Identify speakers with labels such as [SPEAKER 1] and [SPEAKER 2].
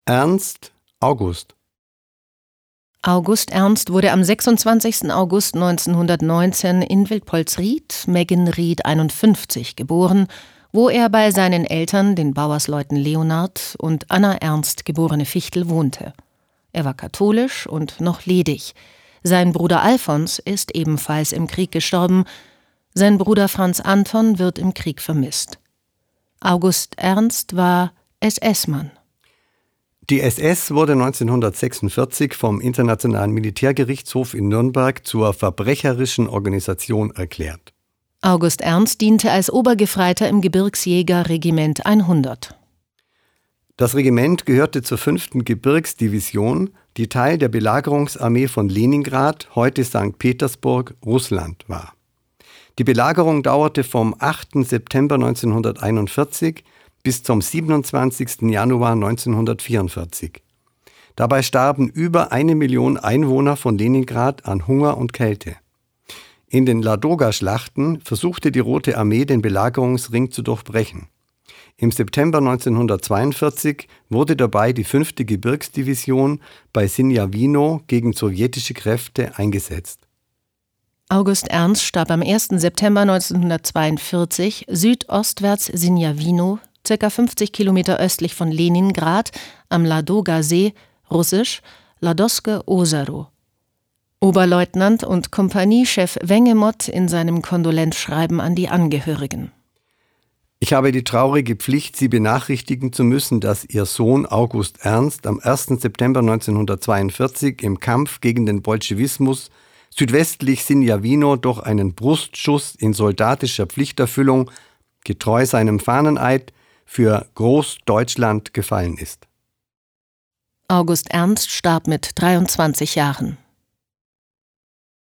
[SPEAKER 1] Ernst August.
[SPEAKER 2] August Ernst wurde am 26. August 1919 in Wildpolsried, Meggenried 51, geboren, wo er bei seinen Eltern, den Bauersleuten Leonhard und Anna Ernst geborene Fichtel, wohnte. Er war katholisch und noch ledig. Sein Bruder Alfons ist ebenfalls im Krieg gestorben. Sein Bruder Franz Anton wird im Krieg vermisst. August Ernst war SS-Mann.
[SPEAKER 1] Die SS wurde 1946 vom Internationalen Militärgerichtshof in Nürnberg zur verbrecherischen Organisation erklärt.
[SPEAKER 2] August Ernst diente als Obergefreiter im Gebirgsjägerregiment 100.
[SPEAKER 1] Das Regiment gehörte zur 5. Gebirgsdivision, die Teil der Belagerungsarmee von Leningrad, heute St. Petersburg, Russland war. Die Belagerung dauerte vom 8. September 1941 bis zum 27. Januar 1944. Dabei starben über 1 Million Einwohner von Leningrad an Hunger und Kälte. In den Ladoga-Schlachten versuchte die Rote Armee, den Belagerungsring zu durchbrechen. Im September 1942 wurde dabei die 5. Gebirgsdivision bei Sinjawino gegen sowjetische Kräfte eingesetzt.
[SPEAKER 2] August Ernst starb am 1. September 1942 südostwärts Sinjawino, ca. 50 Kilometer östlich von Leningrad, am Ladoga-See, russisch Ladoske Ozero. Oberleutnant und Kompaniechef Wengemot in seinem Kondolenzschreiben an die Angehörigen.
[SPEAKER 1] Ich habe die traurige Pflicht, Sie benachrichtigen zu müssen, dass Ihr Sohn August Ernst am 1. September 1942 im Kampf gegen den Bolschewismus südwestlich Sinjawino durch einen Brustschuss in soldatischer Pflichterfüllung, getreu seinem Fahneneid, für Großdeutschland gefallen ist.
[SPEAKER 2] August Ernst starb mit 23 Jahren.